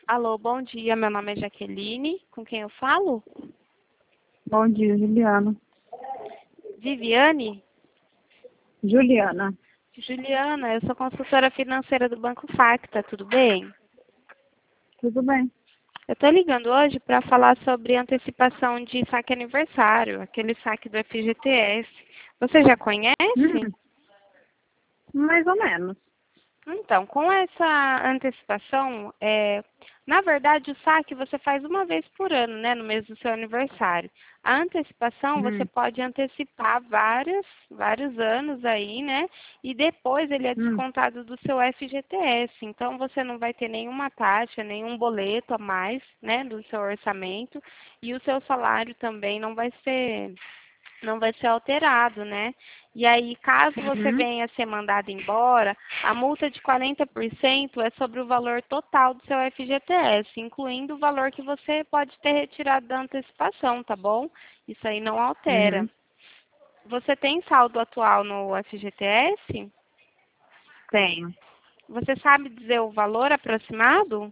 Alô, bom dia. Meu nome é Jaqueline. Com quem eu falo? Bom dia, Juliana. Viviane? Juliana, Juliana, eu sou consultora financeira do Banco Facta, tudo bem? tudo bem? Eu estou ligando hoje para falar sobre antecipação de saque aniversário, aquele saque do FGTS. Você já conhece? Mais ou menos. Então, com essa antecipação, na verdade, o saque você faz uma vez por ano, né, no mês do seu aniversário. A antecipação você Hum, pode antecipar vários anos aí, né, e depois ele é hum, descontado do seu FGTS. Então, você não vai ter nenhuma taxa, nenhum boleto a mais, né, do seu orçamento, e o seu salário também não vai ser alterado, né? E aí, caso você uhum. venha a ser mandado embora, a multa de 40% é sobre o valor total do seu FGTS, incluindo o valor que você pode ter retirado da antecipação, tá bom? Isso aí não altera. Uhum. Você tem saldo atual no FGTS? Tenho. Você sabe dizer o valor aproximado?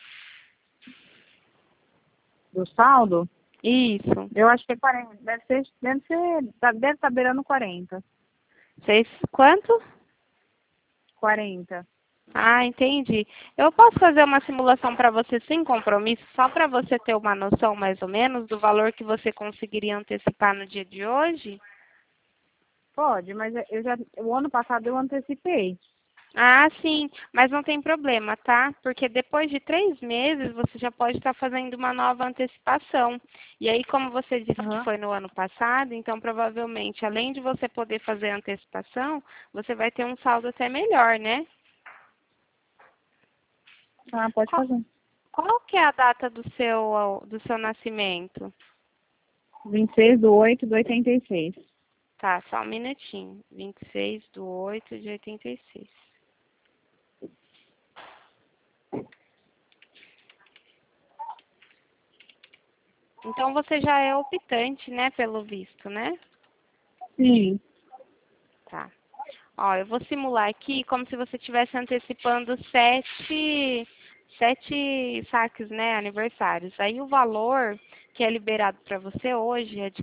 Do saldo, Isso. eu acho que é 40. Deve estar beirando 40. Quanto? 40. Ah, entendi. Eu posso fazer uma simulação para você sem compromisso, só para você ter uma noção mais ou menos do valor que você conseguiria antecipar no dia de hoje? Pode, mas o ano passado eu antecipei. Ah, sim, mas não tem problema, tá? Porque depois de 3 meses você já pode estar fazendo uma nova antecipação. E aí, como você disse que Aham. foi no ano passado, então provavelmente, além de você poder fazer a antecipação, você vai ter um saldo até melhor, né? Ah, pode Qual, fazer. qual que é a data do seu nascimento? 26/8/86. Tá, só um minutinho. 26/8/86. Então você já é optante, né, pelo visto, né? Sim. Tá. Ó, eu vou simular aqui como se você estivesse antecipando sete saques, né, aniversários. Aí o valor que é liberado para você hoje é de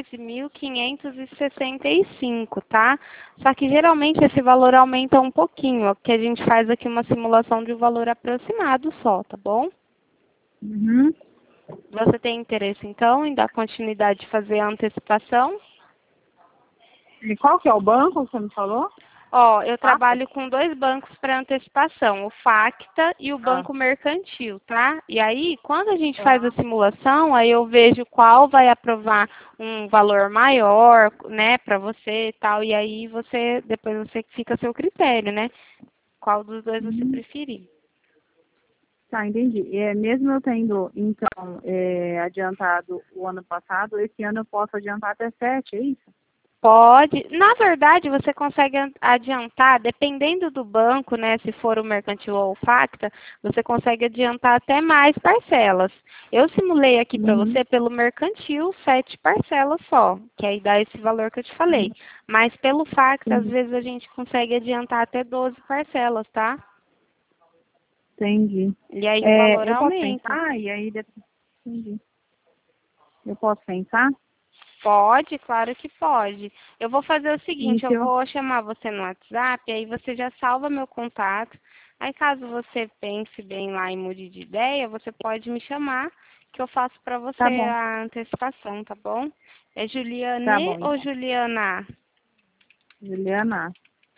14.565, tá? Só que geralmente esse valor aumenta um pouquinho, porque a gente faz aqui uma simulação de um valor aproximado só, tá bom? Uhum. Você tem interesse, então, em dar continuidade e fazer a antecipação? E qual que é o banco que você me falou? Ó, eu Passa? trabalho com 2 bancos para antecipação, o Facta e o Ah, Banco Mercantil, tá? E aí, quando a gente faz a tá. simulação, aí eu vejo qual vai aprovar um valor maior, né, para você e tal, e aí depois você fica a seu critério, né? Qual dos dois você Uhum. preferir. Tá, entendi. Mesmo eu tendo, então, adiantado o ano passado, esse ano eu posso adiantar até 7, é isso? Pode. Na verdade, você consegue adiantar, dependendo do banco, né? Se for o Mercantil ou o Facta, você consegue adiantar até mais parcelas. Eu simulei aqui para Uhum. você pelo Mercantil 7 parcelas só, que aí dá esse valor que eu te falei. Uhum. Mas pelo Facta, às Entendi. vezes a gente consegue adiantar até 12 parcelas, tá? Entendi. E aí o valor Eu posso aumenta. pensar e aí depois. Entendi. Eu posso pensar? Pode, claro que pode. Eu vou fazer o seguinte, eu Então, vou chamar você no WhatsApp, aí você já salva meu contato. Aí caso você pense bem lá e mude de ideia, você pode me chamar, que eu faço para você tá bom. a antecipação, tá bom? É Tá Juliane bom, ou então. Juliana? Juliana.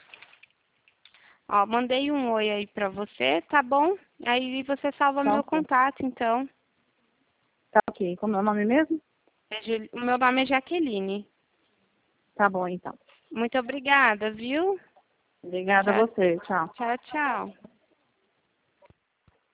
Ó, mandei um oi aí para você, tá bom? Aí você salva Tá meu ok. contato, então. Tá ok. Como é o nome mesmo? O meu nome é Jaqueline. Tá bom, então. Muito obrigada, viu? Obrigada a Tchau, você. Tchau. tchau, tchau.